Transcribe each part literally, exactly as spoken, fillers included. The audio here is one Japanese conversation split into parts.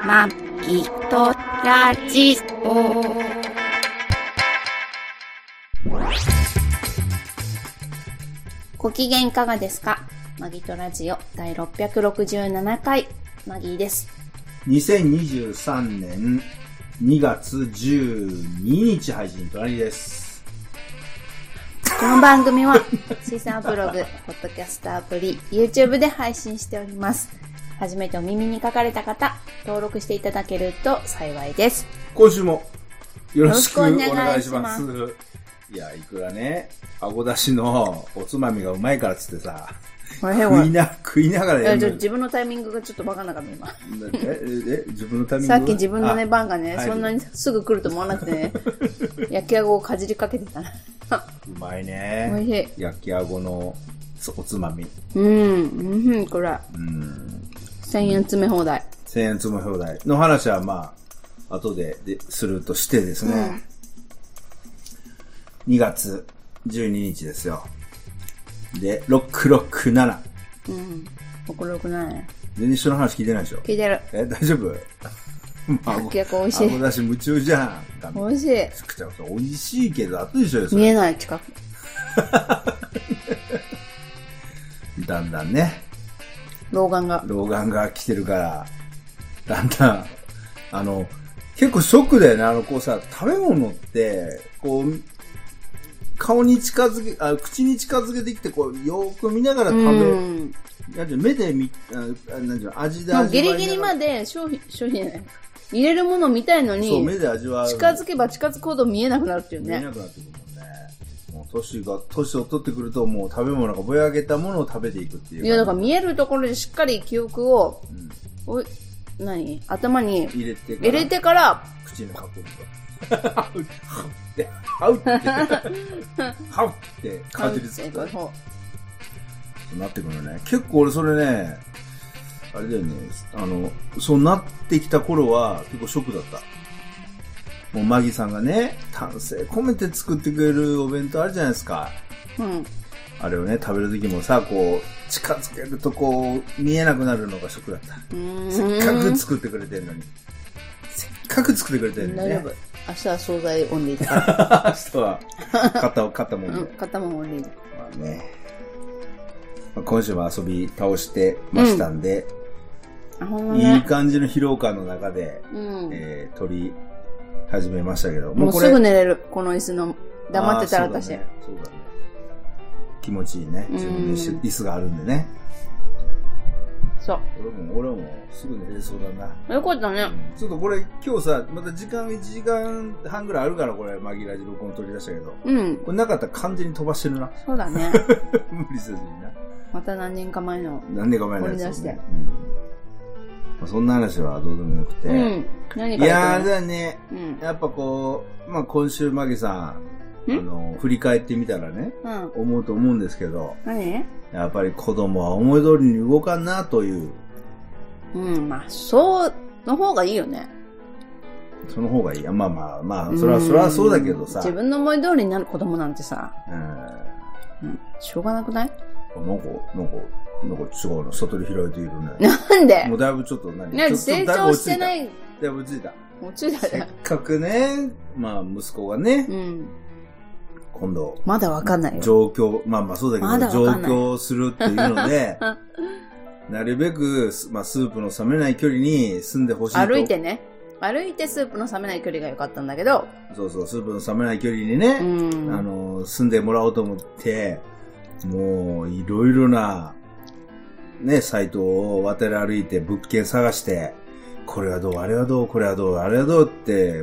まきとラジオ。ご機嫌いかがですか？マギトラジオだいろっぴゃくろくじゅうななかい、マギーです。 にせんにじゅうさんねんにがつじゅうににち配信、トラニです。 この番組はシーサーブログ、ポッドキャストアプリ、YouTube で配信しております。初めてお耳に書かれた方、登録していただけると幸いです。 今週もよろしくお願いします。いや、いくらね、あごだしのおつまみがうまいからっつってさ、食いな、食いながらやるの。 自分のタイミングがちょっとわかんなかった今。 え、え、自分のタイミングさっき自分のね、番がね、そんなにすぐ来ると思わなくてね、焼きあごをかじりかけてたな。 うまいね。 おいしい。 焼きあごのおつまみ。 うん、うん、これ。うん。せんえん詰め放題。 せんえん詰め放題の話はまあ、後ででするとしてですね。うん、にがつじゅうににちですよ。で、ろくろくなな。 うん。ろくろくななね。 全然一緒の話聞いてないでしょ？ 聞いてる。 え、大丈夫？ まあ、結構美味しい。 あごだし夢中じゃん。 美味しい。 美味しいけど、後でしょよ。 見えない近く。 だんだんね。 老眼が。 老眼が来てるから、だんだん、あの、結構ショックだよね。あの、こうさ、食べ物って、こう、顔に近づけ、あ、口に近づけてきて、こう、よーく見ながら食べる。なんて目で見、あ、なんていうの、味で味わいながら。 ギリギリまで商品、商品ね。入れるもの見たいのに、 そう、目で味わう。 近づけば近づくほど見えなくなるっていうね。 見えなくなってくるもんね。もう年が、年を取ってくると、もう食べ物がぼやけたものを食べていくっていう。 いや、だから見えるところでしっかり記憶を、うん、お何頭に入れてから、 入れてから口に運ぶと。はうって、はうって、はうってかじりつくと。そうなってくるね。結構俺それね、あれだよね、あの、そうなってきた頃は結構ショックだった。もうマギさんがね、丹精込めて作ってくれるお弁当あるじゃないですか。 うん。 あれをね、食べる時もさ、こう、近づけるとこう、見えなくなるのがショックだった。せっかく作ってくれてるのに。せっかく作ってくれてるのにね。 大丈夫。明日は惣菜オンリーだから。 明日は、買った、買ったもんで。 うん、買ったもんオンリーだ。まあね。まあ、今週も遊び倒してましたんで、うんね、いい感じの疲労感の中で、うんえー、撮り始めましたけど。 もうこれもうすぐ寝れる。この椅子の、黙ってたら私。そうだね。そうだね。 気持ちいいね。自分の椅子があるんでね。 そう。 俺も、俺もすぐ寝れそうだな。 よかったね、 うん。ちょっとこれ今日さ、また時間いちじかんはんぐらいあるから、これ、マギラジ録音取り出したけど。うん。これなかったら完全に飛ばしてるな。 そうだね。 無理せずにな。 また何年か前の。 何年か前のやつ、ね。 取り出して。うん。 まあ、そんな話はどうでもよくて。うん。 何かいやーだね、うん。やっぱこう、まあ今週マギさん、あの、振り返ってみたらね、うん、思うと思うんですけど、 何？ やっぱり子供は思い通りに動かんなという。 うん、まあ、そうの方がいいよね。 その方がいい。まあまあまあ、それは、それはそうだけどさ。 自分の思い通りになる子供なんてさ、うん、うん、しょうがなくない？ なんか、なんか、なんか違うの。悟り開いているね。 なんで？ もうだいぶちょっと何？ 何成長してない。 だいぶ落ちた。 落ちた。 せっかくね、まあ息子がね、うん、今度。 まだわかんないよ。 状況、まあまあそうだけど、ま上京するっていうので、なるべく、まあスープの冷めない距離に住んでほしいと。 歩いてね。歩いてスープの冷めない距離が良かったんだけど。 そうそう、スープの冷めない距離にね、うん、あの、住んでもらおうと思って、もう、いろいろな、ね、サイトを渡り歩いて物件探して、これはどう、あれはどう、これはどう、あれはどうって、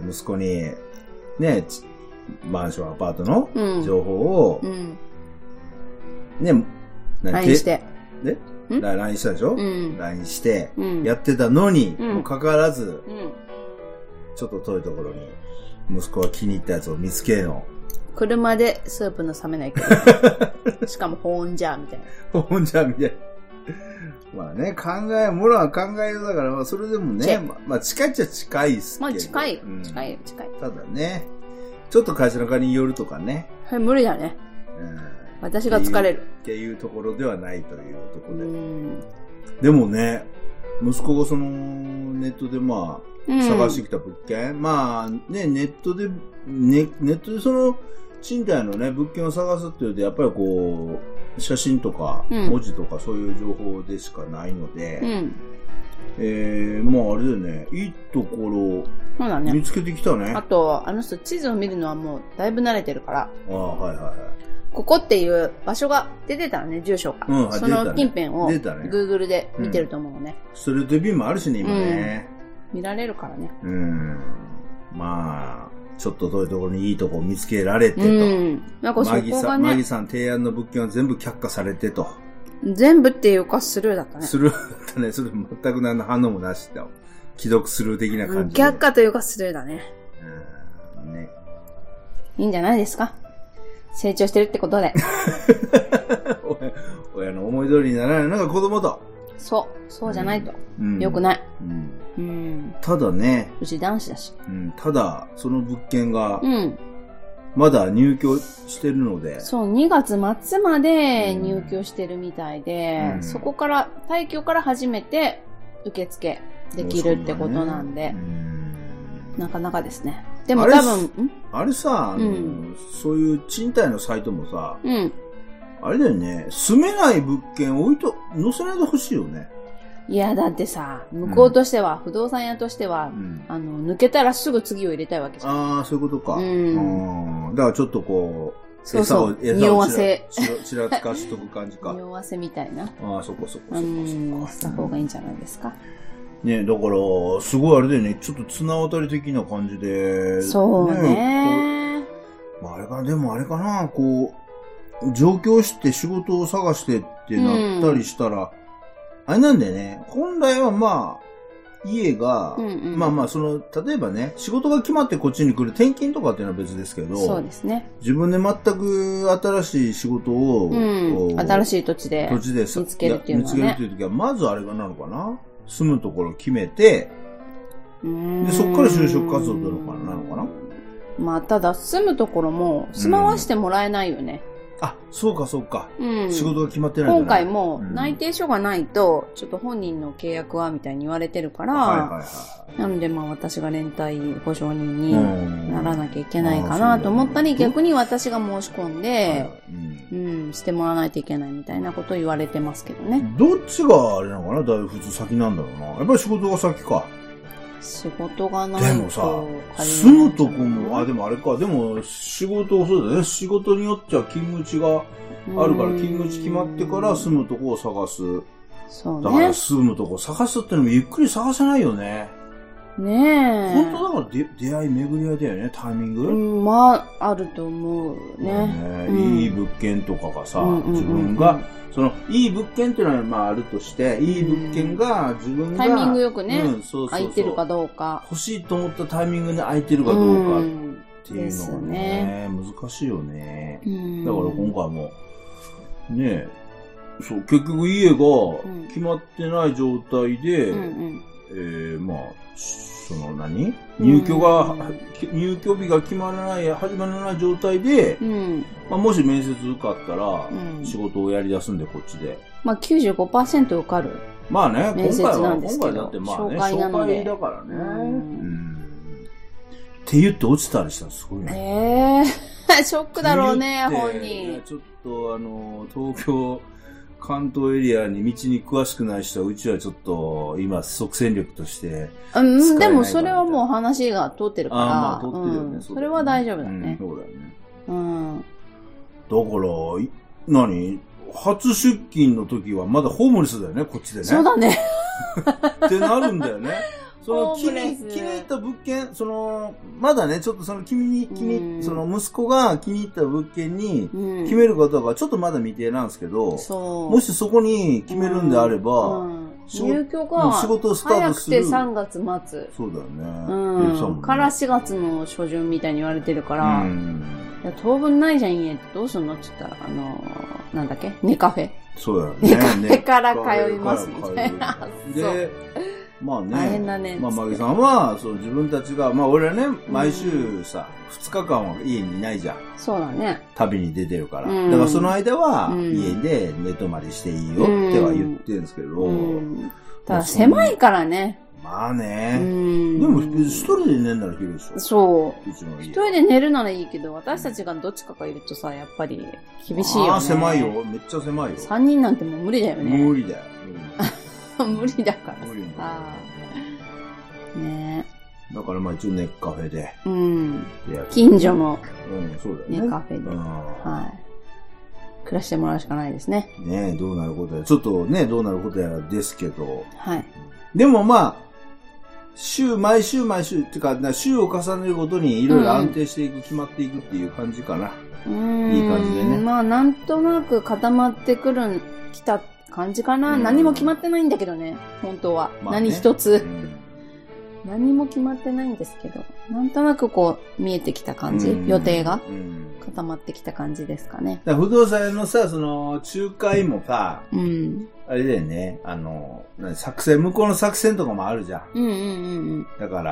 息子に、ね、マンション、アパートの情報を、うんうん、ね、 ライン して。 で ライン したでしょ、うん、ライン して、やってたのに、うん、もかかわらず、うん、ちょっと遠いところに、息子が気に入ったやつを見つけの。 車でスープの冷めない距離。しかも保温ジャーみたいな。 保温ジャーみたいな。まあね、考え、ものは考えようだから、まあそれでもね、まあ、まあ近いっちゃ近いっすけど。 まあ近い、うん、近い、近い。 ただね、ちょっと会社の中に寄るとかね。 はい、無理だね。うん、私が疲れる。 っていうところではないというところで。うんでもね、息子がその、 ネットでまあ、 うん、 探してきた物件。まあ、ね、ネットで、ね、ネットでその、賃貸のね、物件を探すっていうと、やっぱりこう、写真とか、文字とかそういう情報でしかないので、うん、えー、まああれだよね、いいところ、見つけてきたね。 ねあと、あの人地図を見るのはもうだいぶ慣れてるから。 ああ、はいはいはい。 ここっていう場所が出てたらね、住所が。うん、その近辺を、Google で見てると思うね。 ストレートビューもあるしね、今ね、 うん。見られるからね。 うん。まあ、ちょっと遠いところにいいとこを見つけられてと。うん。 なんかそこがね。マギさん、 マギさん提案の物件は全部却下されてと。 全部っていうかスルーだったね。 スルーだったね。それ全く何の反応もなしだ。既読スルー的な感じで。却下というかスルーだね。 うん。ね。 いいんじゃないですか。成長してるってことで。 親の思い通りにならないのが子供と。 そう。そうじゃないと。うん、よくない、うんうん。ただね。 うち男子だし。 うん、ただ、その物件が、うん、まだ入居してるので。 そう、にがつ末まで入居してるみたいで、うん、そこから、退去から初めて受付できるってことなんで、ね、なかなかですね。でも多分、 あれさ、あの、うん、そういう賃貸のサイトもさ、うん、あれだよね、住めない物件置いと、載せないでほしいよね。 いや、だってさ、向こうとしては、うん、不動産屋としては、うん、あの、抜けたらすぐ次を入れたいわけじゃん。 ああ、そういうことか。うん。だからちょっとこう、 そうそう、匂わせ。 ちらつかしとく感じか。 匂わせみたいな。 ああ、そこそこそこそこ。 うん、した方がいいんじゃないですか。 ね、だから、すごいあれだよね、ちょっと綱渡り的な感じで。 そうね。ねまあ、あれかな、でもあれかな、こう、上京して仕事を探してってなったりしたら、うん、あれなんだよね、本来はまあ、家が、うんうん、まあまあ、その、例えばね、仕事が決まってこっちに来る転勤とかっていうのは別ですけど、 そうですね。 自分で全く新しい仕事を、 うん、新しい土地で土地で見つけるっていうのはね。 見つけるっていう時は、まずあれがなのかな、住むところを決めて、で、そこから就職活動というのかな、なのかな。 まあ、ただ、住むところも住まわしてもらえないよね。 うん、あ、そうかそうか。うん。仕事が決まってないんだね。 今回も内定書がないと、ちょっと本人の契約はみたいに言われてるから、はいはいはい。なのでまあ私が連帯保証人にならなきゃいけないかなと思ったり、逆に私が申し込んで、うん、うん、してもらわないといけないみたいなことを言われてますけどね。 どっちがあれなのかな、だいぶ普通先なんだろうな。やっぱり仕事が先か。 仕事がないと。 でもさ、住むとこも、あ、でもあれか、でも仕事、そうだね、仕事によっちゃ勤務地があるから、勤務地決まってから住むとこを探す。 そうね。 だから住むとこ探すってのもゆっくり探せないよね。 ねえ。 本当だから出出会い巡り合いだよね、タイミング。 うん、まあ、あると思うね。 ね、うん、いい物件とかがさ、うんうんうんうん、自分が、その、いい物件っていうのは、まあ、あるとして、いい物件が、自分が、 タイミングよくね、うん、そうそうそう、空いてるかどうか。 欲しいと思ったタイミングで空いてるかどうかっていうのがね、ね、難しいよね。だから今回も、ね、そう、結局家が決まってない状態で、うんうん、えー、まあ、その何入居が、入居日が決まらない、始まらない状態で、うん、まあ、もし面接受かったら、うん、仕事をやり出すんで、こっちで。 まあ きゅうじゅうごパーセント 受かる。 まあね、 面接なんですけど、 今回は、今回だってまあね、 紹介なので。 紹介だからね。うんうん、って言って落ちたりしたらすごいね。えー、ショックだろうね、本人。 ちょっとあの、東京、関東エリアに道に詳しくない人は、うちはちょっと今即戦力としてうん、でもそれはもう話が通ってるから。 ああ、まあ通ってるよね、 うん。それは大丈夫だね。 うん、そうだよね。 うん。 だから、何初出勤の時はまだホームレスだよね、こっちでね。 そうだね。 ってなるんだよね。その気に、気に入った物件、その、まだね、ちょっとその君に、気に、その息子が気に入った物件に決めることがちょっとまだ未定なんですけど、そうもしそこに決めるんであれば、うんうん、 入居が仕事をスタートする。 早くてさんがつ末。 そうだよね。 うん。からしがつの初旬みたいに言われてるから、うん、いや当分ないじゃん家ってどうすんのって言ったら、あのー、なんだっけネカフェ。 そうだよね。 ネカフェから通いますみたいな。 で、まあね。 大変だね。 まあ、マギさんは、そう、自分たちが、まあ俺はね、毎週さ、ふつかかんは家にいないじゃん。 そうだね。 旅に出てるから。うん、だからその間は、家で寝泊まりしていいよっては言ってるんですけど。うんうん、 ただ狭いからね。 まあね。 うん。 でも、一人で寝るなら広いでしょ。 そう。 うちの家。 一人で寝るならいいけど、私たちがどっちかがいるとさ、やっぱり厳しいよね。 ああ、狭いよ。めっちゃ狭いよ。 三人なんてもう無理だよね。 無理だよ。 無理だから。 無理だ。 ああ。ねえ。だからまあ一応ネッカフェで。 うん。近所の。 うん、そうだよね。 ネカフェで。はい。暮らしてもらうしかないですね。 ねえ、どうなることやら。ちょっとね、どうなることやらですけど。 はい。 でもまあ、週、毎週毎週、っていうか、週を重ねるごとにいろいろ安定していく、うん、決まっていくっていう感じかな。 うん。 いい感じでね。 まあ、なんとなく固まってくる、きた感じかな。何も決まってないんだけどね、本当は。まあね、何一つ、うん。何も決まってないんですけど、なんとなくこう、見えてきた感じ、うん、予定が、うん、固まってきた感じですかね。 だから不動産のさ、その、仲介もさ、 うん、 あれだよね、あの、作戦、向こうの作戦とかもあるじゃん。 うんうんうんうん。 だから、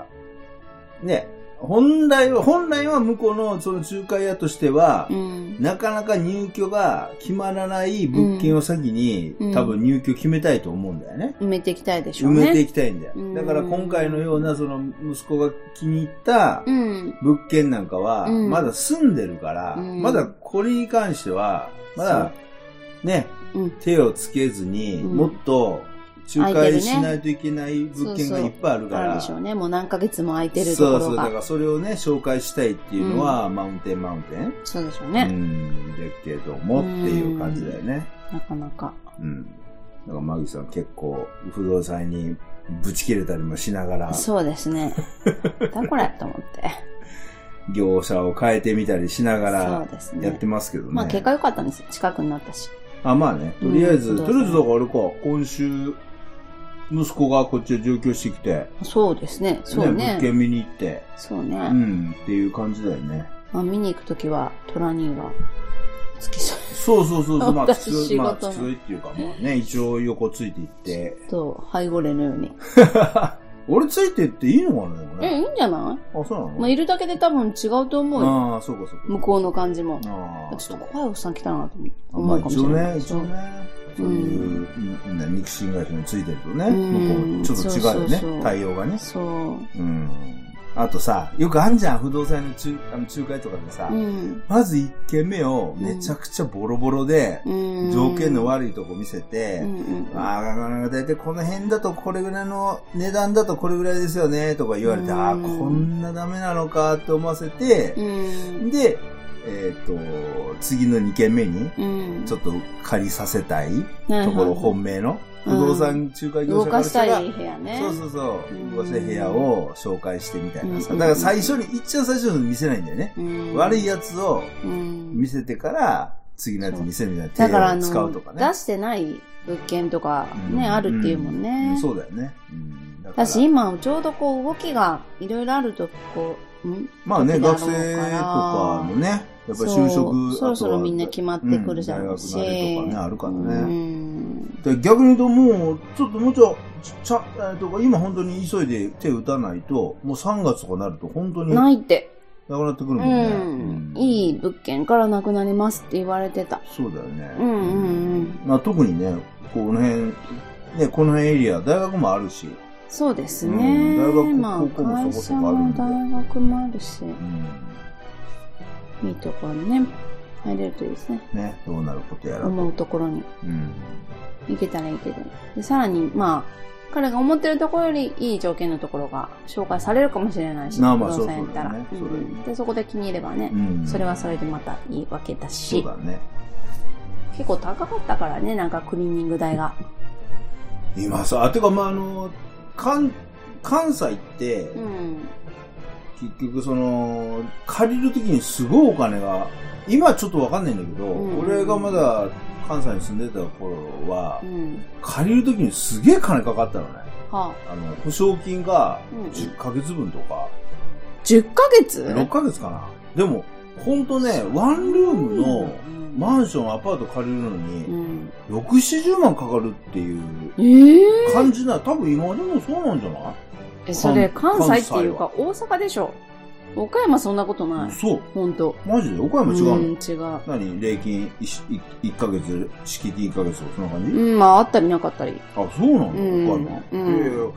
ね、本来は、本来は向こうのその仲介屋としては、うん、なかなか入居が決まらない物件を先に、うん、多分入居決めたいと思うんだよね。 埋めていきたいでしょうね。 埋めていきたいんだよ。うん、だから今回のようなその息子が気に入った物件なんかは、まだ住んでるから、うん、まだこれに関しては、まだね、うん、手をつけずに、もっと、仲介しないといけない物件がいっぱいあるから。 そうそうあるでしょうね。もう何ヶ月も空いてるところが。 そうそう。だからそれをね、紹介したいっていうのは、うん、マウンテンマウンテン。 そうでしょうね。 うん。だけどもっていう感じだよね。 なかなか。 うん。だからマギさん結構不動産にぶち切れたりもしながら。 そうですね。だこれと思って。 業者を変えてみたりしながらやってますけどね。ねまあ結果良かったんですよ。近くになったし。 あ、まあね。とりあえず、うん、とりあえずだからあれか、今週、息子がこっちへ上京してきて。 そうですね。そうね。 ね物件見に行って。 そうね。 うん。っていう感じだよね。 まあ見に行くときは、トラ兄が付き添い。 そうそうそうそう。まあ、付き添い、まあ、付き添いっていうか、まあね、一応横ついていって。 そう、背後霊のように。 俺ついてっていいのかなでもね。 え、いいんじゃない？ あ、そうなの？ まあ、いるだけで多分違うと思うよ。 ああ、そうかそうか。 向こうの感じも。 ああ。 ちょっと怖いおっさん来たなと思うかもしれない。まあ、一応ね、一応ね。そういう、うん、肉親会社についてるとね、向こうちょっと違うよね、そうそうそう、対応がね。 そう。うん。 あとさ、よくあんじゃん、不動産の仲、あの仲介とかでさ、うん、まず一軒目をめちゃくちゃボロボロで、うん、条件の悪いとこ見せて、うんうん、ああ、だいたいこの辺だとこれぐらいの値段だとこれぐらいですよね、とか言われて、うん、ああ、こんなダメなのかって思わせて、うん、で、えっ、ー、と、次のに軒目に、ちょっと借りさせたいところ、本命の。不動産仲介業者からしたら、 動かしたい部屋ね。 そうそうそう。動かしたい部屋を紹介してみたいなさ。だから最初に、一番最初に見せないんだよね。悪いやつを見せてから、次のやつ見せるみたいな手を使うとかね。 出してない物件とかね、あるっていうもんね。 そうだよね。 私今、ちょうどこう動きがいろいろあると、こう、んまあね、学生とかのね、やっぱり就職、 そろそろみんな決まってくるじゃん。 大学なりとかね、あるからね。で逆に言うともう、ちょっともうちょい、ちゃ、えー、と今本当に急いで手を打たないと、もうさんがつとかなると本当に。 ないって。 なくなってくるもんね。 うん。いい物件からなくなりますって言われてた。 そうだよね。 うんうんうん。 まあ特にね、この辺、ね、この辺エリア、大学もあるし。 そうですね。 うん、大学、まあ、高校もそこそこあるんで。 大学もあるし。うん。いいところにね、入れるといいですね。 ね、どうなることやらと。 思うところに。うん。行けたらいいけど。で、さらに、まあ、彼が思ってるところよりいい条件のところが紹介されるかもしれないし、 まあまあ不動産やったら。で、そこで気に入ればね、うん、それはそれでまたいいわけだし。 そうだね。 結構高かったからね、なんかクリーニング代が。 今さ、てかまああの、関、関西って、うん、結局その、借りるときにすごいお金が、今はちょっとわかんないんだけど、うん、俺がまだ関西に住んでた頃は、うん、借りるときにすげえ金かかったのね。はあ、あの、保証金がじゅっかげつぶんとか。うん、 じゅっかげつ ? ろっ ヶ月かな。でも、ほんとね、ワンルームのマンション、アパート借りるのに、うん、ろく、ななじゅうまんかかるっていう感じな、多分今でもそうなんじゃない？ え、それ関西っていうか大阪でしょ？岡山そんなことない。 そう。 ほんと。 マジで岡山違うの？うん、 違う。 何礼金いっかげつ、敷金いっかげつとかそんな感じ？ うん、まああったりなかったり。 あ、そうなんだ、うん、岡山。うん、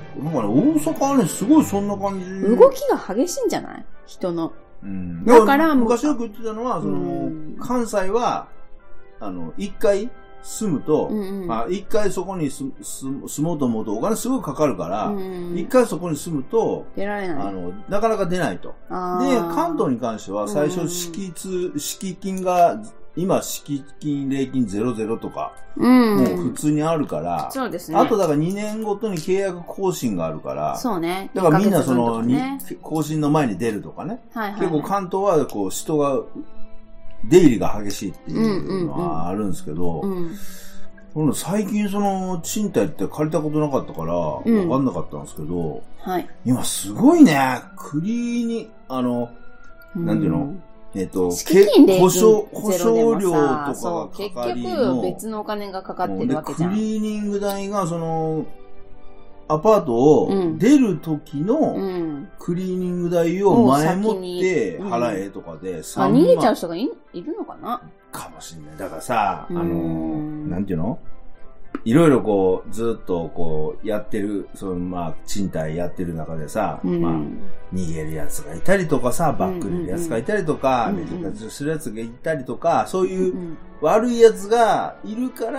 なんかね、大阪はね、すごいそんな感じ。 動きが激しいんじゃない人の。 うん。 だから昔よく言ってたのは、その、関西は、あの、一回住むと、うんうん、まあ、一回そこに住もうと思うとお金すごいかかるから、うんうん、一回そこに住むと、 出られない。 あの、なかなか出ないと。で、関東に関しては最初敷地、敷金が、今、敷金、礼金ゼロゼロとか、うん、もう普通にあるから、 そうですね。 あとだからにねんごとに契約更新があるから、 そうね。 だからみんなその、ね、更新の前に出るとかね。はいはいはい、結構関東はこう人が、出入りが激しいっていうのはあるんですけど、うんうんうん、最近その賃貸って借りたことなかったから、わかんなかったんですけど、うんはい、今すごいね、クリーに、あの、なんていうの、えっと、保証、保証料とかがかかりの、 結局別のお金がかかってるわけじゃん。 クリーニング代がその、アパートを出る時のクリーニング代を前もって払えとかでさんまん、うん、あ、逃げちゃう人が い, いるのかなかもしれない。だからさ、あの、なんていうのいろいろこう、ずっとこう、やってる、そのまあ、賃貸やってる中でさ、うん、まあ、逃げる奴がいたりとかさ、バックにいる奴がいたりとか、めちゃくちゃする奴がいたりとか、そういう悪い奴がいるから、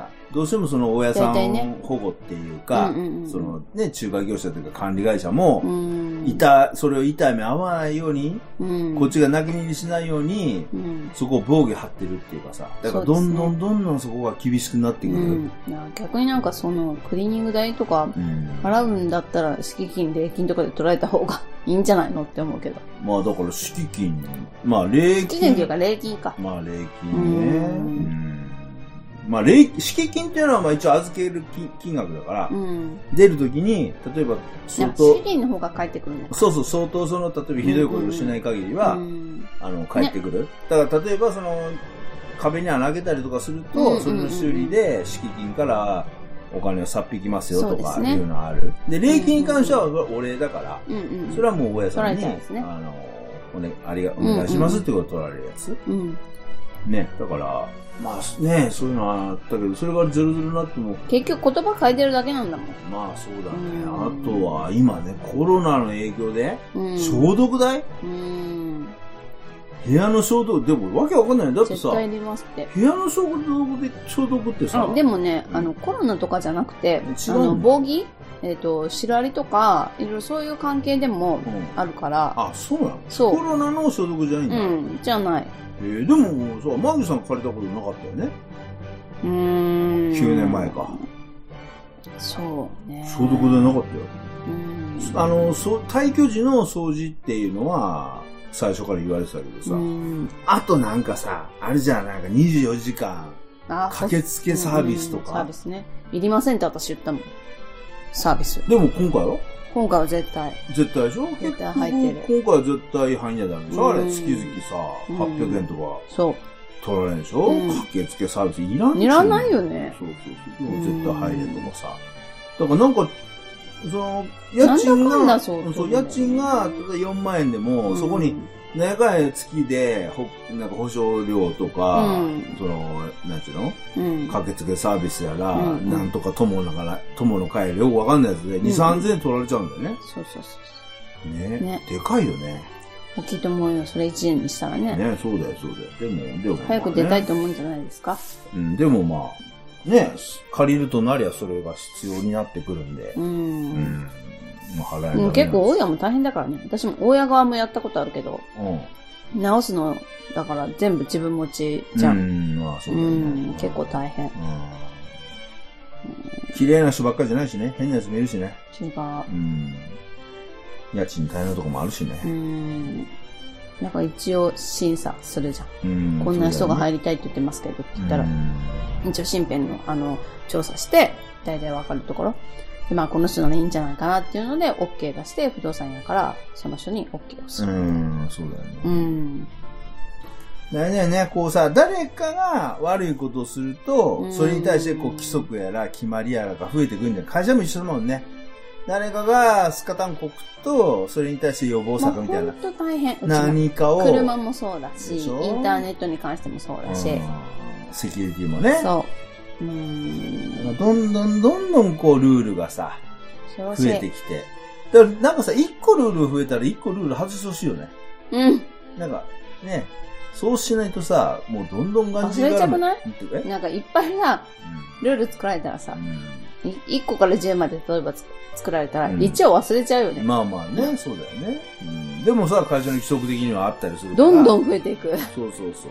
どうしてもその大家さん保護っていうか、そのね、仲介業者というか管理会社も、いた、それを痛い目合わないように、こっちが泣き寝入りしないように、そこを防御張ってるっていうかさ、だからどんどんどんどんそこが厳しくなってくる。 逆になんかそのクリーニング代とか払うんだったら敷金、礼金とかで取られた方がいいんじゃないのって思うけど。 まあだから敷金、まあ礼金。 敷金っていうか礼金か。 まあ礼金ね。まあ、敷金っていうのはまあ一応預ける金額だから、うん、出るときに、例えば相当、 資金の方が返ってくるのか。 そうそう、相当その、例えばひどいことをしない限りは、うんうん、あの、返ってくる。ね、だから例えばその、壁に穴開けたりとかすると、うんうんうん、それの修理で敷金からお金をさっ引きますよとかいうのがある。で、礼金に関してはお礼だから、うんうん、それはもう大家さんに、ね、あの、おね、ありが、お願いしますってことを取られるやつ。うんうん、ね、だから、まあね、そういうのはあったけど、それがゼロゼロになっても。 結局言葉変えてるだけなんだもん。 まあそうだね。あとは今ね、コロナの影響で、消毒代、うん、部屋の消毒、でもわけわかんない。だってさ、 絶対いりますって。 部屋の消毒で、消毒ってさ。 でもね、うん、あの、コロナとかじゃなくて、あの、防ぎえっ、ー、と、シロアリとか、いろいろそういう関係でもあるから。 うん、あ、そうなの？ そう。 コロナの消毒じゃないんだ。 うん、じゃない。 えー、でもさ、マギさん借りたことなかったよね。うーん。きゅうねんまえか。 そうね。 消毒でなかったよ。うん。あの、そう、退去時の掃除っていうのは、最初から言われてたけどさ。うん。あとなんかさ、あれじゃん、なんかにじゅうよじかん、駆けつけサービスとか。 サービスね。いりませんって私言ったもん。サービス。 でも今回は今回は絶対。 絶対でしょ？ 絶対入ってる。 今回は絶対入んやだめでしょ？あれ、月々さ、はっぴゃくえんとか。そう。取られるでしょ？駆けつけサービスいらんいらないよね。 そうそうそう。でも絶対入れとかさ。だからなんか、その、家賃が、そう、家賃が、例えばよんまんえんでも、そこに、長い月で、ほ、なんか保証料とか、うん、その、なんちゅうの、うん、駆けつけサービスやら、うん、なんとか友のから、友の会よくわかんないやつで、に、さんぜんえん取られちゃうんだよね。 そうそうそう。 ね。ね。でかいよね。 大きいと思うよ。それいちねんにしたらね。 ね、そうだよ、そうだよ。でも、でも、ね。 早く出たいと思うんじゃないですか。 うん、でもまあ、ね、借りるとなりゃそれが必要になってくるんで。うん。うんもう結構大家も大変だからね。私も大家側もやったことあるけど、うん、直すのだから全部自分持ちじゃん。うん、まあそうだね、うん、結構大変。 綺麗な人ばっかりじゃないしね。変なやつもいるしね。 違う。うん。家賃大変なとこもあるしね。 うん。なんか一応審査するじゃん。うん、こんな人が入りたいって言ってますけどって言ったら、うん、一応身辺のあの調査して大体わかるところ。でまあ、この人ならいいんじゃないかなっていうので、OK 出して、不動産屋から、その人に OK をする。 うん、そうだよね。うん。だよね、こうさ、誰かが悪いことをすると、それに対して、こう、規則やら、決まりやらが増えてくるんだよ。会社も一緒だもんね。誰かがスカタンコくと、それに対して予防策みたいな。 ほんと大変。 何かを。 車もそうだし、インターネットに関してもそうだし。 セキュリティもね。 そう。うんどんどんどんどんこうルールがさ、 増えてきて。だからなんかさ、一個ルール増えたら一個ルール外してほしいよね。 うん。 なんか、ね、そうしないとさ、もうどんどんがんじがらめ。 忘れちゃくない？なんかいっぱいさ、うん、ルール作られたらさ、うん、いっこからじゅうまで例えば作られたら、うん、いちを忘れちゃうよね。 まあまあね、うん、そうだよね、うん。でもさ、会社の規則的にはあったりするから。 どんどん増えていく。 そうそうそう。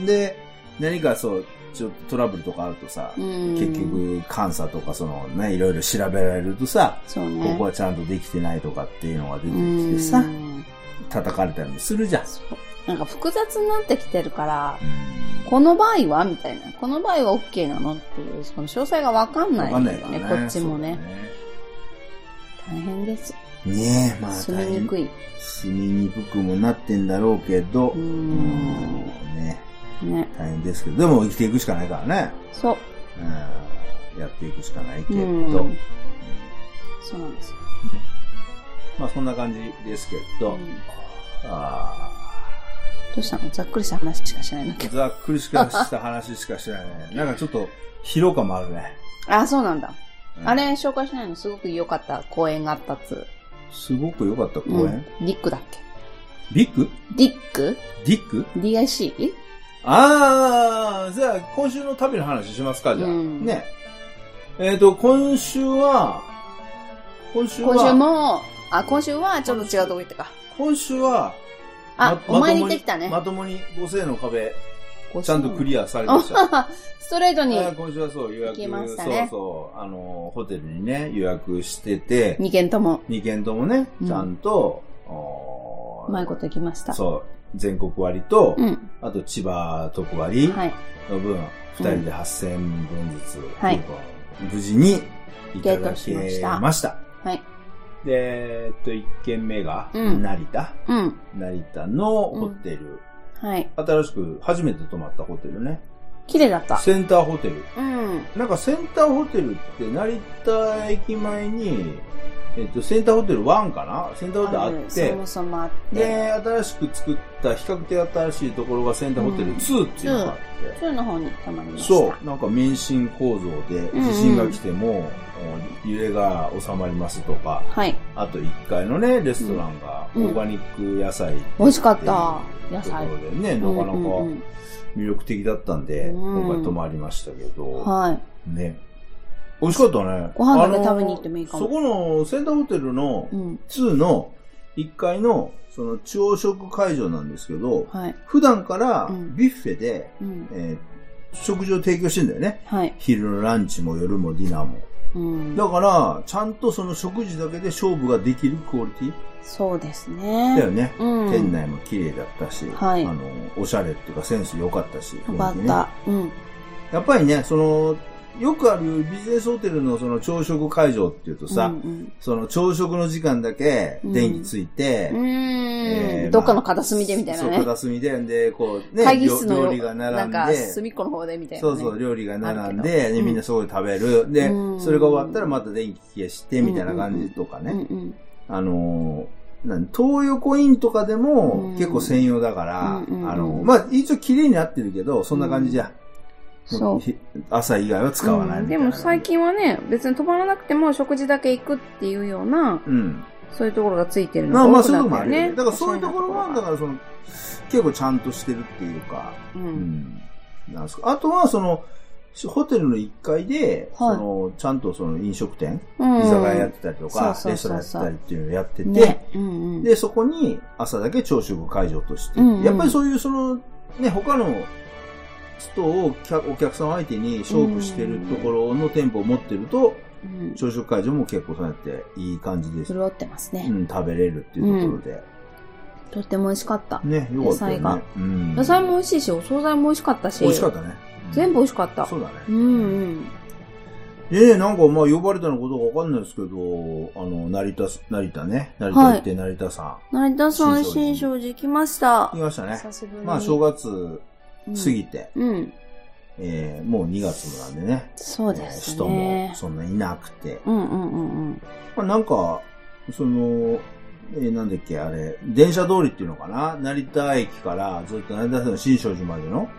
で、何かそう、ちょっとトラブルとかあるとさ、結局監査とかそのね、いろいろ調べられるとさ、そうね、ここはちゃんとできてないとかっていうのが出てきてさ、叩かれたりもするじゃん。 なんか複雑になってきてるから、この場合はみたいな。この場合は OK なのっていう、その詳細がわかんないよね。わかんないよね。こっちもね。ね大変です。 ねえ、まあ住みにくい。 住みにくくもなってんだろうけど、うーんね。ね。大変ですけど、でも生きていくしかないからね。 そう。 うん、やっていくしかないけど。うん、 そうなんですよ。 まあそんな感じですけど、うん、あどうしたの？ざっくりした話しかしないんだけど。 ざっくりしかした話しかしないね。なんかちょっと疲労感もあるね。 あ、そうなんだ。うん、あれ紹介しないのすごく良かった公演があったっつ。 すごく良かった公演、うん、 ディックだっけ？ ディック？ ディック？ ディック？ ディーアイシー？ あー、じゃあ今週の旅の話しますか、じゃあ。うん、ね。えっと、今週は、今週は、 今週も、あ、今週はちょっと違うとこ行ったか。 今週は、 あ、ま、お前に行ってきたね。 まともにごせいの壁、ちゃんとクリアされました。 ストレートに。 今週はそう、予約、ね、そうそう、あの、ホテルにね、予約してて、 にけんとも。 にけんともね、ちゃんと、 うまいこと行きました。 そう。全国割と、うん、あと千葉特割の分、ふたりではっせんえんぶんずつ、はい、無事にいただけました。はい。で、えっと、いっけんめが、成田、うん。成田のホテル、うん。はい。新しく初めて泊まったホテルね。 綺麗だった。 センターホテル。うん。なんかセンターホテルって成田駅前に、えっと、センターホテルワンかなセンターホテルあって、 そもそもあって。 で、新しく作った比較的新しいところがセンターホテルツーっていうのがあって。 ツーの方に泊まりました。 そう。なんか免震構造で、地震が来ても、うんうん、揺れが収まりますとか。はい。あといっかいのね、レストランが、オーガニック野菜、うん。 美味しかった。野菜。 ところでね、なかなか魅力的だったんで、うん、今回泊まりましたけど。はい。ね。美味しかったね。 ご飯だけ食べに行ってもいいかも。 そこのセンターホテルのツーのいっかいのその朝食会場なんですけど、はい、普段からビュッフェで、うんえー、食事を提供してんだよね、はい。昼のランチも夜もディナーも。うん、だから、ちゃんとその食事だけで勝負ができるクオリティ。 そうですね。 だよね。うん、店内も綺麗だったし、はい、あの、おしゃれっていうかセンス良かったし。 良かった。うん。 やっぱりね、その、よくあるビジネスホテルのその朝食会場っていうとさ、うんうん、その朝食の時間だけ電気ついて、うんえーまあ、どっかの片隅でみたいなね。 そう、片隅で、で、こうね、 会議室の料理が並んで、 なんか隅っこの方でみたいな、ね。 そうそう、料理が並んで、ね、みんなそこで食べる。で、それが終わったらまた電気消してみたいな感じとかね。うんうん、あのー、なん東横インとかでも結構専用だから、うんうんうん、あの、まあ、一応綺麗になってるけど、そんな感じじゃん。うんそう。朝以外は使わないみたいな、 うん。でも最近はね、別に泊まらなくても食事だけ行くっていうような、うん、そういうところがついてるのが多くなったよね。 だからそういうところは、だからその、結構ちゃんとしてるっていうか、うん。うん、なんですか。あとはその、ホテルのいっかいで、はい、その、ちゃんとその飲食店、うん、居酒屋やってたりとか、レストランやってたりっていうのをやってて、ねうんうん、で、そこに朝だけ朝食会場として、うんうん、やっぱりそういうその、ね、他の、人をお客さん相手に勝負してるところの店舗を持ってると、うん、朝食会場も結構そうやっていい感じです。 潤ってますね。 うん、食べれるっていうところで。うん、 とっても美味しかった。 ね、よかったね。野菜が、 うん。野菜も美味しいし、お惣菜も美味しかったし。 美味しかったね。 うん、全部美味しかった。 そうだね。 うんうん。 でね、なんかまあ呼ばれたのことがわかんないですけど、あの、成田、成田ね。成田行って成田さん。はい、 成田さん、新勝寺行きました。 行きましたね。 久しぶりに。 まあ正月過ぎて。うん。うんえー、もうにがつなんでね。 そうですね。 人もそんないなくて。 うんうんうんうん。 まあなんか、その、えー、なんだっけ、あれ、電車通りっていうのかな成田駅からずっと成田市の新勝寺までの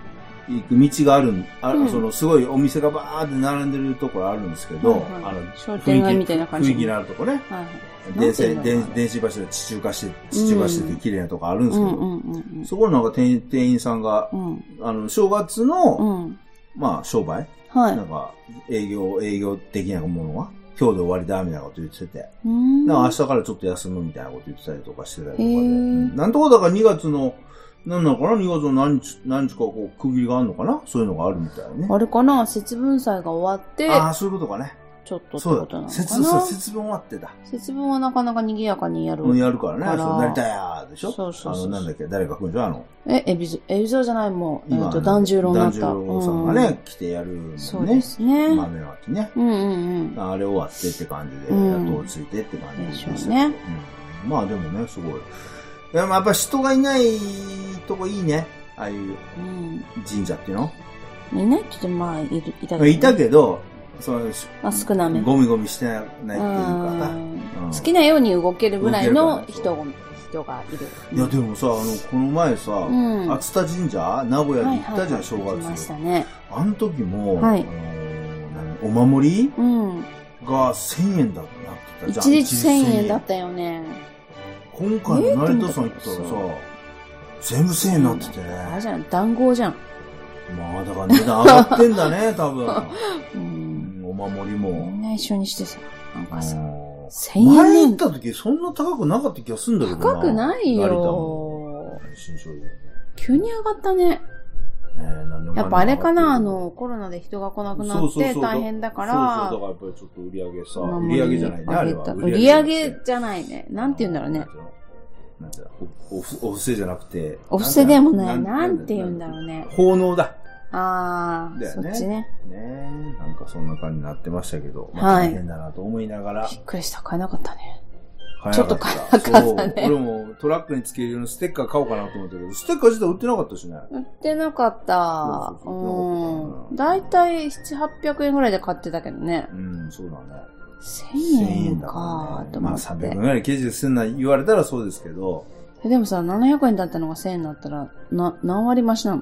行く道があるん、あうんそのすごいお店がバーって並んでるところあるんですけど、 はいはいあの、 商店街みたいな感じ。 雰囲気のあるとこね。 はいはい。 電線、 なんていうの電電子柱地中化して、地中化してて綺麗なとこあるんですけど、 うんうんうんうん。 そこのなんか店店員さんが、 うん。 あの、正月の、 うん。 まあ、商売、 はい。 なんか、営業、営業的なものは、今日で終わりだ、みたいなこと言ってて、 うーん。 なんか明日からちょっと休むみたいなこと言ってたりとかしてたりとかで、 へーうんなんとかだからにがつの、なんなのかな ?に 月の何日、何日かこう、区切りがあるのかなそういうのがあるみたいね。 あれかな節分祭が終わって、 ああ、そういうことかね。 ちょっとってそうだ。 ことなのか節、そう、 な節分終わってた。 節分はなかなか賑やかにやる。 もうやるからね。 からそう、なりたいやーでしょそうそうそうあの、なんだっけ、誰か来るんじゃんあの、 え、エビゾ、エビゾじゃないもん。え今っと、團十郎になった。 團十郎さんがね、来てやるのね。 そうですね。 豆の秋ね。 うんうんうん。 あれ終わってって感じで、 うんやっと落ち着いてって感じでしたけどでしょうねうんまあでもね、すごい。でもやっぱ人がいないとこいいね。ああいううん。 神社っていうのいないって言ってもまあ、いる、いたけど、 いたけど、その、 まあ、少なめ。 ゴミゴミしてないっていうかさ。 うんうん好きなように動けるぐらいの動ける人が、人がいる。 いやでもさ、あの、この前さ、 うん熱田神社名古屋に行ったじゃん、正はいはいはい行きまし月。 たね。 あの時も、 はいあのー何お守りうん。 がせんえんだってなってたじゃん。 一律せんえんだったよね。 今回の成田さん行ったらさ、全部せんえんになっててあれね。 じゃん、談合じゃん。 まあだから値段上がってんだね、多分。 う。 うんんお守りみも。 んな一緒にしてさ、なんかさ、 うんせんえん前行った時そんな高くなかった気がするんだけどな。 高くない成田もよ。 新勝寺急に上がったね。 ねなんでもやっぱあれかな、あなんでもの、コロナで人が来なくなっそうそうそうて大変だかそうそう、 ら、 だからやっぱりちょっと売り上げさ、 まあ売り上げじゃないね、あれは。 売り上げじゃないね。なんて言うんだろうね。 なんていうのお、お布お布施じゃなくて。 お布施でもない。 んなんて言うんだろうね。 奉納だ。 あー、 だよねそっちね。 ねなんかそんな感じになってましたけど、まあ、 はい大変だなと思いながら。 びっくりした。買えなかったね。 買えちょっと買えなかったねそう俺もトラックにつけるようなステッカー買おうかなと思ったけど、ステッカー自体売ってなかったしね。 売ってなかった。 そうそうそううん。だいたいななひゃく、はっぴゃくえんぐらいで買ってたけどね。 うん、そうだね。 せん 1000 えん円だかからね。 ーと思っまあさんびゃくえんて。 ぐらいケージですんな言われたらそうですけど、 えでもさ、ななひゃくえんだったのがせんえんだったら、な、何割増しなの？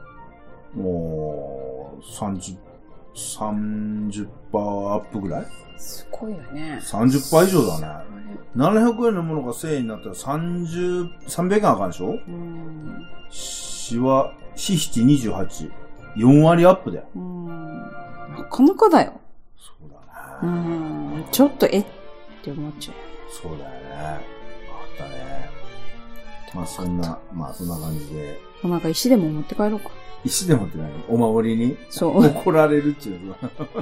もう、さんじゅう、さんじゅっパーセントアップぐらい ? すごいよね。 さんじゅっパーセント以上だね。ななひゃくえんのものがせんえんになったらさんじゅう、さんびゃくえんあかんでしょうん。 しわ、しひちにじゅうはち。よん割アップだよ。 うん。なかなかだよ。 そうだうね。 ん。ちょっとえって思っちゃう。 そうだよね。あったね。まあそんな、まあそんな感じで。 もうなんか石でも持って帰ろうか。 石で持ってないのお守りにそう。 怒られるっていうの。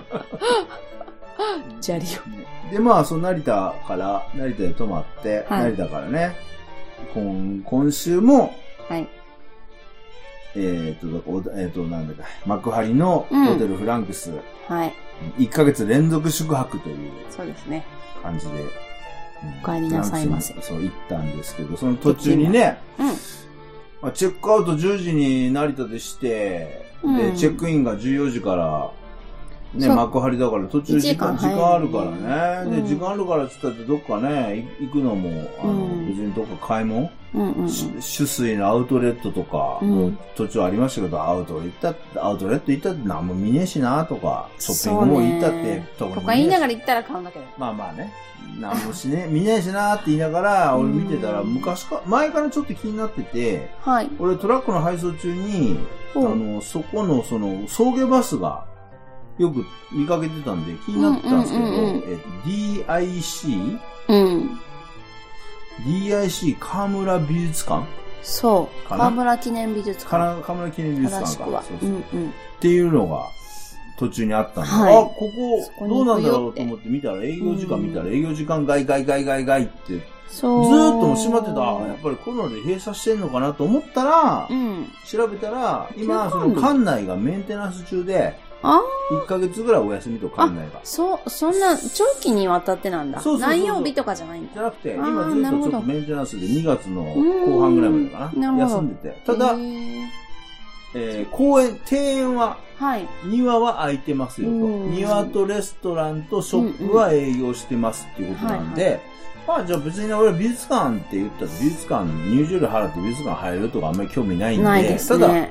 砂利を。 で、まあ、その成田から、成田で泊まって、 はい成田からね、今、今週も、 はい。 えっ、と、おえっ、と、なんだか、幕張のうんホテルフランクス、 はい。 いっかげつ連続宿泊というそうですね。 感じで、うんお帰りなさいませフランクスにそう、行ったんですけど、その途中にね、 うん。 まあ、チェックアウトじゅうじに成田でして、 うんで、チェックインがじゅうよじから、ね、 そう幕張だから途中時間、 一時間時間あるからね。で、 早いねうん時間あるからって言ったってどっかね、い行くのも、あの、 うん別にどっか買い物、 うんうんうん。 し酒水のアウトレットとか、 うんもう途中ありましたけど、アウト行ったって、アウトレット行ったって何も見ねえしなとか、ショッピングモール行ったって、 とか言いながら行ったら買うんだけど。 まあまあね。何もしね、見ねえしなって言いながら、俺見てたら、 うん昔か、前からちょっと気になってて、 はい。 俺トラックの配送中に、あほうの、そこのその、送迎バスが、よく見かけてたんで気になってたんですけど、 うんうんうんうんえっと、ディーアイシー? うん。 ディーアイシー 河村美術館そう。 かな河村記念美術館。 か河村記念美術正館か。 しくは。 そうそうっうんうん。 ていうのが途中にあったんで、 はいあ、ここそこにどうなんだろ行くよってうと思って見たら、営業時間見たら、 うん営業時間外外外外外って、ずーっそう。 ともう閉まってた。あやっぱりコロナで閉鎖してんのかなと思ったら、 うん。 調べたら、今、 違そうのの館内がメンテナンス中で、 あいっかげつぐらいお休みと館内が。 そう、そんな、長期にわたってなんだ。 そうそうそうそう何曜日とかじゃないんだ。 じゃなくて、 あー今ずっなるほどとちょっとメンテナンスでにがつの後半ぐらいまでかな。 うーんなるほど休んでて。ただへ、ーえー公園、庭園は、 はい。 庭は空いてますよと。 うん庭とレストランとショップは営業してますっていうことなんで、まあじゃあ別に俺は美術館って言ったら美術館入場料払って美術館入るとかあんまり興味ないんで、 ないですただ、 ね。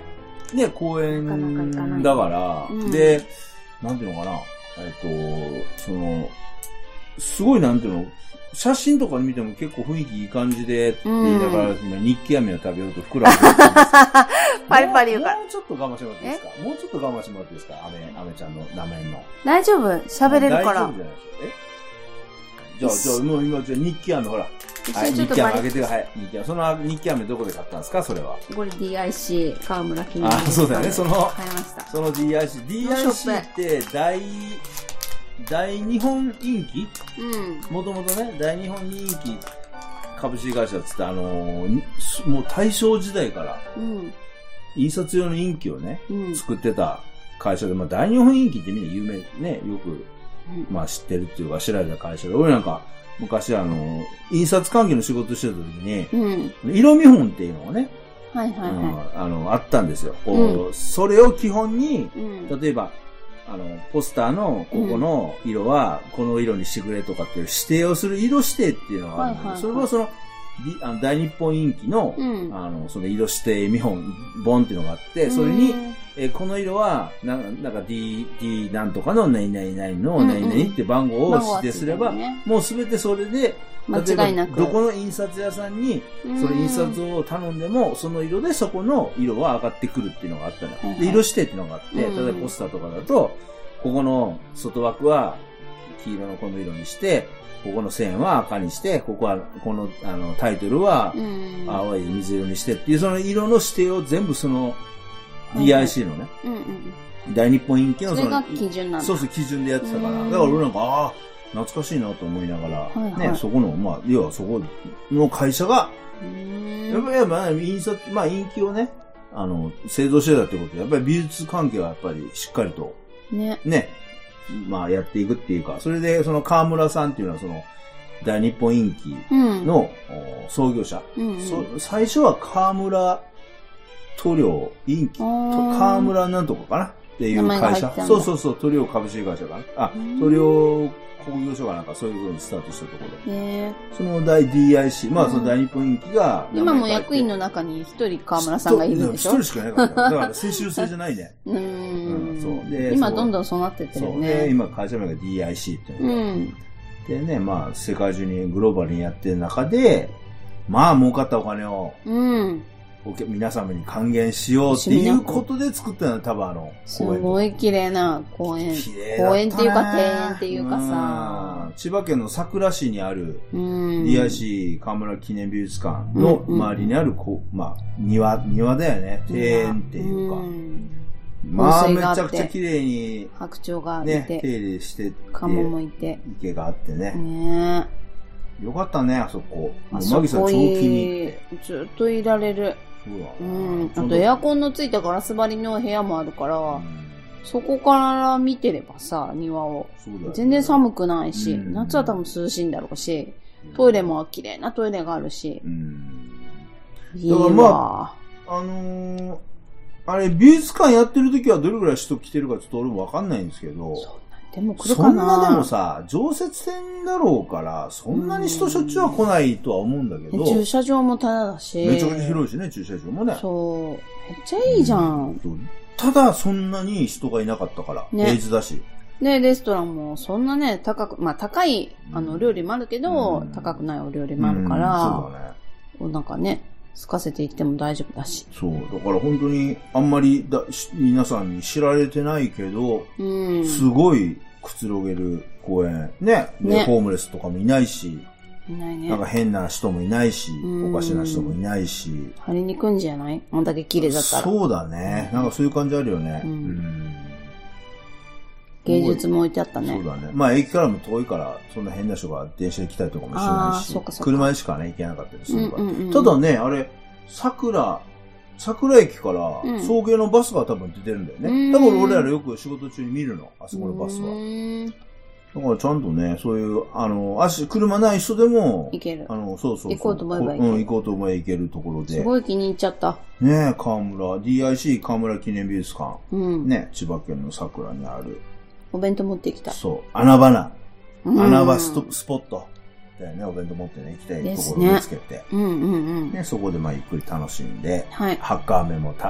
ね、公園なかなか行かないだから、 うん、 で、なんていうのかな、えっと、その、すごいなんていうの、写真とか見ても結構雰囲気いい感じでって言いながら、今日記飴を食べようと膨らんでるんですパリパリ言うから。 もうちょっと我慢してもらっていいですかもうちょっと我慢してもらっていいですかアメ、アメちゃんの名前の。 大丈夫喋れるから。 大丈夫じゃないですかえじゃあ、じゃあ、もう今、じゃあ日記飴ほら。はい、日記飴あげてください。日記飴。その日記飴どこで買ったんですかそれは。 これ ディーアイシー 川村記念。 あ、そうだよね。その、 買いました。 その ディーアイシー。ディーアイシー って大、大日本インキうん。もともとね、大日本インキ株式会社っつって、あのー、もう大正時代から、うん、印刷用のインキをね、うん、作ってた会社で、まあ大日本インキってみんな有名ね、よく、まあ知ってるっていうか知られた会社で、俺なんか昔あの、印刷関係の仕事してた時に、うん、色見本っていうのがね、 はいはいはい。うん、 あの、あったんですよ。こう、うん、それを基本に、うん、例えば、あの、ポスターのここの色は、この色にしてくれとかっていう指定をする色指定っていうのがあるんですよ。はいはいはい、それはその、あの大日本インキの、うん、あの、その色指定見本、本っていうのがあって、それに、えこの色は、ななんか D、D なんとかの何々何の何々って番号を指定すれば、うんうんね、もうすべてそれで、 間違いなく。 どこの印刷屋さんに、その印刷を頼んでも、その色でそこの色は上がってくるっていうのがあったの。はいはい、で、色指定っていうのがあって、例えばポスターとかだと、ここの外枠は黄色のこの色にして、ここの線は赤にして、ここは、この、あの、タイトルは青い水色にしてっていう、その色の指定を全部その、ディーアイシー のね、うんうん、大日本インキのその、それが基準なんだ。 そうそう、基準でやってたから。だから俺なんか、ああ、懐かしいなと思いながら、はいはい、ね、そこの、まあ、要はそこの会社が、やっぱり、まあ、印刷、まあ、インキをね、あの、製造してたってことで、やっぱり美術関係はやっぱりしっかりと、ね。ね。まあ、やっていくっていうか、それで、その川村さんっていうのは、その、大日本インキの、うん、創業者、うんうん、そ。最初は川村塗料インキ、川村なんとかかなっていう会社。そうそうそう、塗料株式会社かな。あ、塗料工業所がなんかそういう風にスタートしたところ。へその大 ディーアイシー、まあその大日本インキが、 今も役員の中に一人川村さんがいるんでしょ？ 一人しかいなかった。だから世襲制じゃないね。 うんうんそうで今どんどんそうなってってるよね。 そうで今会社名が ディーアイシー っていうの、うん、でね、まあ世界中にグローバルにやってる中で、まあ儲かったお金を、うん皆様に還元しようっていうことで作ったのは多分あのすごい綺麗な公園。公園っていうか庭園っていうかさ。 千葉県の佐倉市にある ディーアイシー 河村記念美術館の周りにあるこう、まあ庭、庭だよね。庭園っていうか。まあめちゃくちゃ綺麗に白鳥がいて、 ね、手入れしてカモもいて池があってね。 ねよかったね、あそこ。 あそこマギさん長期にずっといられる。うん、あとエアコンのついたガラス張りの部屋もあるから、うん、そこから見てればさ、庭を。ね、全然寒くないし、うん、夏は多分涼しいんだろうし、トイレも綺麗なトイレがあるし。うん、いいわ。だからまあ、あのー、あれ、美術館やってる時はどれぐらい人来てるかちょっと俺もわかんないんですけど、 でも来るかな。 そんなでもさ、常設展だろうから、そんなに人しょっちゅうは来ないとは思うんだけど。 駐車場もタダだし。 めちゃくちゃ広いしね、駐車場もね。 そう。めっちゃいいじゃん。 うん、ただ、そんなに人がいなかったから、ね、平日だし。 ね、レストランもそんなね、高く、まあ高い、あの、料理もあるけど、うん、高くないお料理もあるから、うん、そうだね。なんかね、空かせていっても大丈夫だし。 そう。だから本当に、あんまりだ皆さんに知られてないけど、うん、すごい、くつろげる公園。ね。ね。ホームレスとかもいないし。 いないね。 なんか変な人もいないし、おかしな人もいないし。 張りにくんじゃないあんだけ綺麗だったら。 そうだね。なんかそういう感じあるよね。うん。うん、 芸術も置いてあったね。 そうだね。まあ駅からも遠いから、そんな変な人が電車で来たりとかもしないし。そうかそうか車でしかね、行けなかったりするから。うんうんうん、ただね、あれ、桜、桜駅から送迎のバスが多分出てるんだよね。うん、多分俺らよく仕事中に見るの、あそこのバスは。だからちゃんとね、そういう、あの、足、車ない人でも、 行ける。 あの、そうそうそう。 行こうと思えば行ける。 うん、行こうと思えば行けるところで。 すごい気に入っちゃった。 ねえ、河村、ディーアイシー 河村記念美術館。うん。ね、千葉県の桜にある。 お弁当持ってきた。 そう。穴場な。穴場ストスポット。だよね、お弁当持ってね、行きたいところを見つけて。ね、うんうんうん。ね、そこでまあゆっくり楽しんで、はい。ハッカー飴もた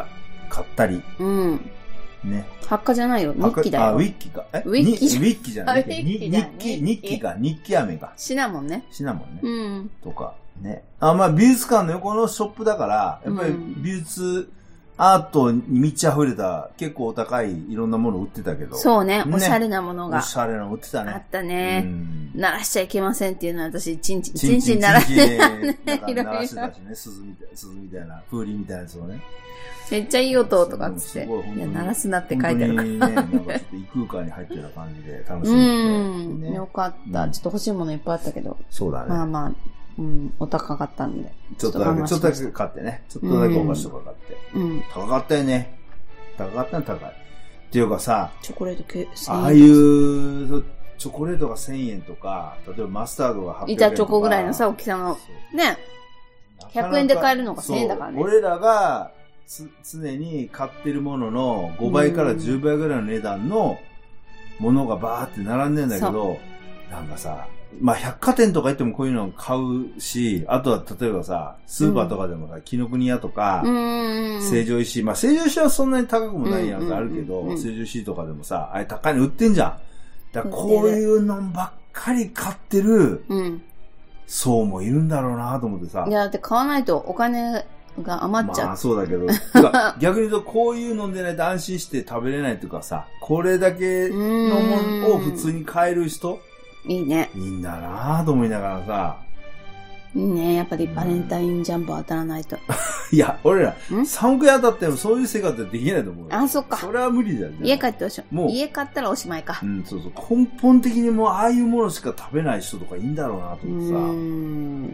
買ったり。 うん。 ね。 発火じゃないよ。日記だよ。 あ、ウィッキか。えウィッキウィッキじゃない。 日記、日記か。日記飴か。 シナモンね。 シナモンね。 うん。 とか、ね。あ、まあ、美術館の横のショップだから、やっぱり美術アートに満ち溢れた、結構お高いいろんなもの売ってたけど。 そうね。おしゃれなものが。 おしゃれなの売ってたね。 あったね。 うん、 鳴らしちゃいけませんっていうのは私、一日、一日に鳴らして。 鳴らしてたしね。鈴みたいな、鈴みたいな、風鈴みたいなやつをね。 めっちゃいい音とかっつって。いや、鳴らすなって書いてあるから。 ね、なんかちょっと異空間に入ってる感じで楽しんでて、 うん、ね。よかった。ちょっと欲しいものいっぱいあったけど。 そうだね。 まあまあ、うん、お高かったんで。 ちょっとだけ、ちょっとだけ買ってね。ちょっとだけお菓子とか買って。うん。高かったよね。高かったの高い。っていうかさ、 チョコレートけせんえん。 ああいうチョコレートがせんえんとか、例えばマスタードがはっぴゃくえんとか。 板チョコぐらいのさ、大きさの。ね。ひゃくえんで買えるのがせんえんだからね。 俺らがつ常に買ってるもののごばいからじゅうばいぐらいの値段のものがバーって並んでんだけど、なんかさ、まあ百貨店とか行ってもこういうの買うし、あとは例えばさ、スーパーとかでもさ、紀ノ国屋とか、成城石井、まあ成城石井はそんなに高くもないやつあるけど、成城石井とかでもさ、あれ高いの売ってんじゃん。だからこういうのばっかり買ってる層もいるんだろうなと思ってさ。 いや、だって買わないとお金が余っちゃう。 まあそうだけど。逆に言うとこういうのでないと安心して食べれないっていうかさ、これだけのものを普通に買える人いいね。 いいんだなぁと思いながらさ。 いいね。やっぱりバレンタインジャンボ当たらないと。 いや、俺ら、さんおくえん当たってもそういう生活はできないと思うよ。 あ、そっか。 それは無理だよね。 家帰っておしまい。もう。家買ったらおしまいか。 うん、そうそう。根本的にもうああいうものしか食べない人とかいいんだろうなと思ってさ。うん。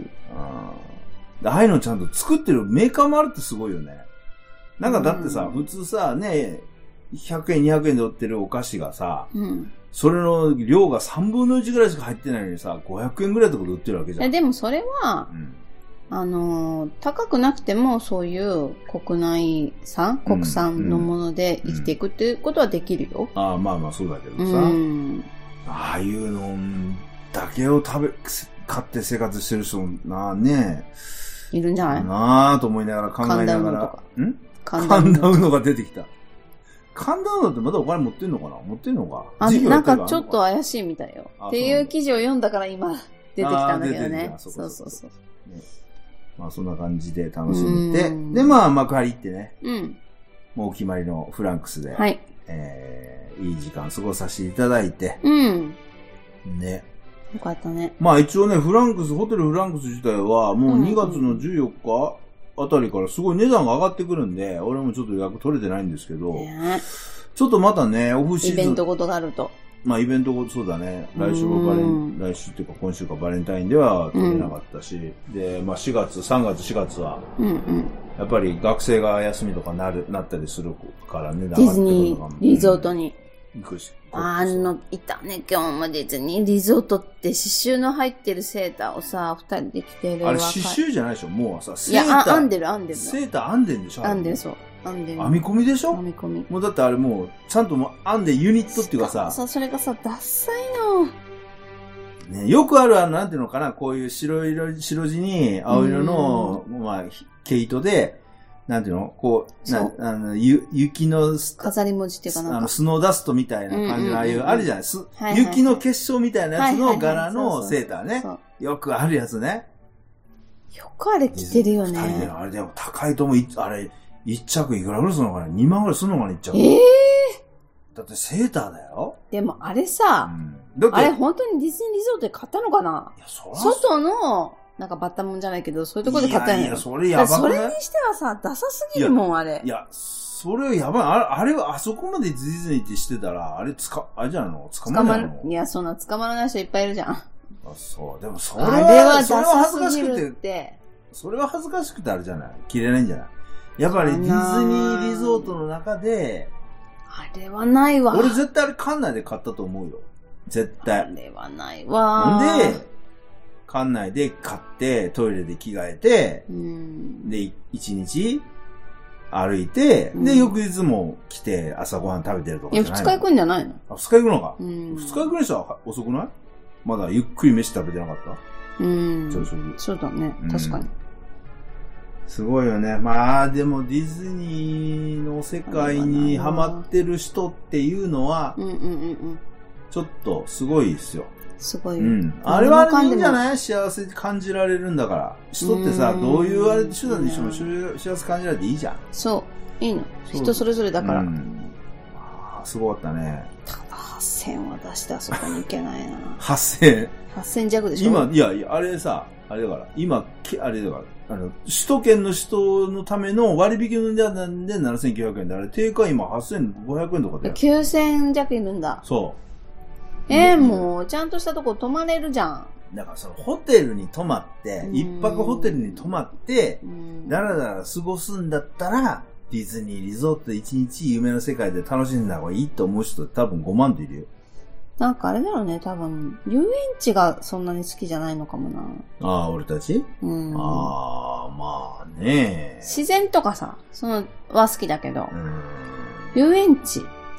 ああいうのちゃんと作ってるメーカーもあるってすごいよね。なんかだってさ、普通さ、ね、ひゃくえん、にひゃくえんで売ってるお菓子がさ、うん、それの量がさんぶんのいちぐらいしか入ってないのにさ、ごひゃくえんぐらいとかで売ってるわけじゃん。 でもそれは、うん、あの、高くなくてもそういう国内産、国産のもので生きていくっていうことはできるよ。 うんうん、ああ、まあまあそうだけどさ、うん、ああいうのだけを食べ、買って生活してる人もなあね、 いるんじゃないなあと思いながら考えながら。ん神田うのが出てきた。神田うのってまだお金持ってんのかな持ってんのかあ、なんかちょっと怪しいみたいよ。っていう記事を読んだから今出てきたんだけどね。そうそうそうそう。 ね、まあそんな感じで楽しんでて。で、まあ幕張行ってね。うん。もうお決まりのフランクスで。はい。えー、いい時間過ごさせていただいて。うん。ね。 よかったね。 まあ一応ね、フランクス、ホテルフランクス自体はもうにがつのじゅうよっか、あたりからすごい値段が上がってくるんで、俺もちょっと予約取れてないんですけど、ね、ちょっとまたね、オフシーズン。 イベントごとがあると。 まあイベントごとそうだね。来週はバレン、来週っていうか今週かバレンタインでは取れなかったし、うん、で、まあしがつ、さんがつ、しがつは、うんうん、やっぱり学生が休みとかなる、なったりするからね、 ディズニーリゾートに。行くし。あの、いたね、今日もディズニーリゾートって刺繍の入ってるセーターをさ、二人で着てる。 あれ刺繍じゃないでしょもうさ、 セーター。いや、編んでる編んでる。 セーター編んでんでしょ編んでる、そう。編んでる。 編み込みでしょ編み込み。 もうだってあれもう、ちゃんともう編んでユニットっていうかさ。 さ、それがさ、ダッサいの。ね、よくあるあの、なんていうのかな、こういう白色、白地に青色の、まあ、毛糸で、なんていうのこう、な、あの、ゆ、雪の、 飾り文字っていうかなんか。 あの、スノーダストみたいな感じの、ああいう、あるじゃない、す、雪の結晶みたいなやつの柄のセーターね。よくあるやつね。 よくあれ着てるよね。 二人で、あれでも高いと思う、あれ、一着いくらぐらいするのかな ?に 万ぐらいするのかな一着。 ええー、だってセーターだよ。 でもあれさ、うん、だってあれ本当にディズニーリゾートで買ったのかないや、そら外の、なんかバッタモンじゃないけど、そういうところで買ったんや。 いやいや、それやばくない？ それにしてはさ、ダサすぎるもん、あれ。 いや、それやばい。あれ、あれは、あそこまでディズニーってしてたら、あれつか、あれじゃんの捕まるの？ いや、そんな捕まらない人いっぱいいるじゃん。あ、 そう。でもそれは、あれはダサすぎるって。それは恥ずかしくてあれじゃない？着れないんじゃない？やっぱりディズニーリゾートの中で、 あれはないわ。 俺絶対あれ館内で買ったと思うよ。絶対。 あれはないわ。 んで、館内で買って、トイレで着替えて、うん、で、一日歩いて、うん、で、翌日も来て朝ごはん食べてるとかじゃないの？ いや、二日行くんじゃないの？ あ、二日行くのか。うん、二日行くにしたら遅くない？まだゆっくり飯食べてなかった？ うん。そうだね。確かに。 すごいよね。まあ、でもディズニーの世界にハマってる人っていうのは、 うんうんうんうん。 ちょっとすごいですよ。 すごい。 うん。あれはあれでいいんじゃない？幸せ感じられるんだから。人ってさ、どういうあれ手段にしても幸せ感じられていいじゃん。 そう。いいの。人それぞれだから。うん、 あすごかったね。 ただはっせんは出してあそこに行けないな。 はっせんはっせん弱でしょ今、いやいや、あれさ、あれだから、今、あれだから、あの、首都圏の人のための割引の値段でななせんきゅうひゃくえんで、あれ、定価今はっせんごひゃくえんとかで。 きゅうせん弱いるんだ。 そう。 えー、もう、ちゃんとしたとこ泊まれるじゃん。 だからその、ホテルに泊まって、一泊ホテルに泊まって、だらだら過ごすんだったら、ディズニーリゾートで一日夢の世界で楽しんだ方がいいと思う人多分ごまんといるよ。 なんかあれだろうね、多分、遊園地がそんなに好きじゃないのかもな。 ああ、俺たちうん。ああ、まあね。 自然とかさ、その、は好きだけど、うん遊園地って。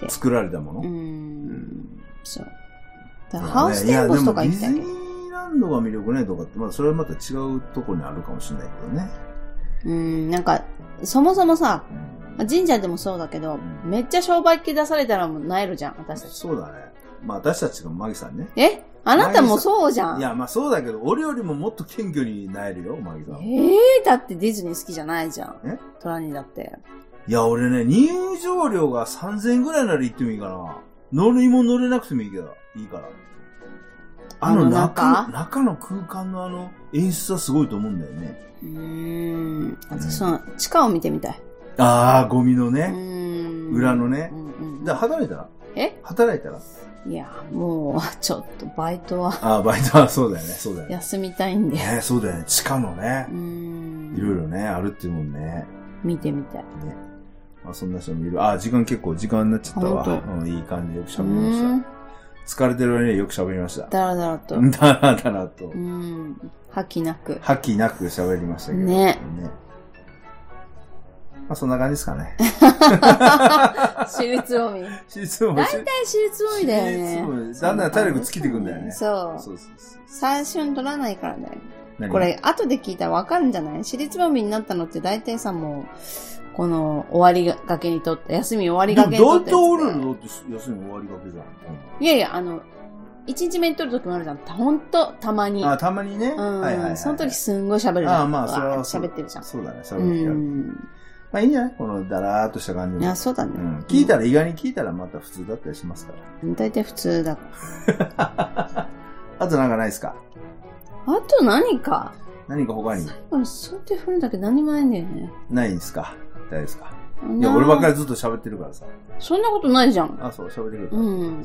作られたものうん。うんそう。だからハウステンボスとか行きたいけど。 ディズニーランドが魅力ねとかって、まあそれはまた違うところにあるかもしれないけどね。 うん、なんか、そもそもさ、うん、神社でもそうだけど、うん、めっちゃ商売っ気出されたらもう萎えるじゃん、私たち。 そうだね。まあ私たちがマギさんね。 えあなたもそうじゃん。 いや、まあそうだけど、俺よりももっと謙虚に萎えるよ、マギさん。 ええー、だってディズニー好きじゃないじゃん。えトラニーだって。 いや、俺ね、入場料がさんぜんえんぐらいなら行ってもいいかな。乗りも乗れなくてもいいけど、いいから。あの中、中の空間のあの演出はすごいと思うんだよね。 うーん。私その地下を見てみたい。 ああ、ゴミのね。裏のね。うんうん、で、働いたらえ働いたらいや、もう、ちょっとバイトは。 ああ、バイトはそうだよね、そうだよね。 休みたいんで。 ね、そうだよね。地下のね。うん。いろいろね、あるっていうもんね。 見てみたい。ね。 まあ、そんな人もいる。ああ、時間結構時間になっちゃったわ。うん、いい感じでよく喋りました。疲れてる割にはよく喋りました。 だらだらと。 だらだらと。 うん。覇気なく。 覇気なく喋りましたけど。 ね。ね。 まあそんな感じですかね。 私立もみ。 私立もみ。 大体私立もみだよね。 私立もみ。だんだん体力尽きてくんだよね。 そう。そうそうそう。最初に取らないからね。これ、後で聞いたらわかるんじゃない？私立もみになったのって大体さ、もう、この、終わりがけにとって、休み終わりがけにとって。 だいたい俺らだって休み終わりがけじゃん。 いやいや、あの、一日目に取るときもあるじゃん。ほんと、たまに。 あ、たまにね。 うん。はいはいはい、その時すんごい喋るじゃん。 あ、まあ、それは。 喋ってるじゃん。 そうだね、喋る時ある。うん。まあいいんじゃないこのだらーっとした感じで。 いや、そうだね。うん。 聞いたら、意外に聞いたらまた普通だったりしますから。 大体普通だ。 あとなんかないですか？ あと何か何か他に。 最後にそうやって振るだけ何もないんだよね。 ないんですか？大丈夫ですか？いや、俺ばっかりずっと喋ってるからさ。 そんなことないじゃん。 あ、そう、喋ってくれた。 うん。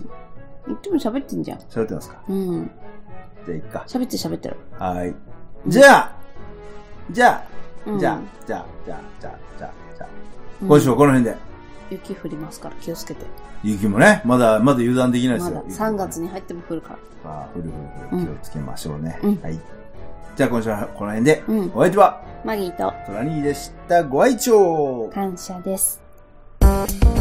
言っても喋ってんじゃん。 喋ってますか？うん。じゃあ、いっか。 喋って喋ってる。 はい。じゃあ、じゃあ、じゃあ、じゃあ、じゃあ、じゃあ、じゃあ、じゃあ、今週はこの辺で。 雪降りますから気をつけて。 雪もね、まだ、まだ油断できないですよ。 まださんがつに入っても降るから。 ああ、降る降る降る。気をつけましょうね。はい。じゃあ今週はこの辺で、お相手は、 マギーとトラニーでした。ご愛聴感謝です。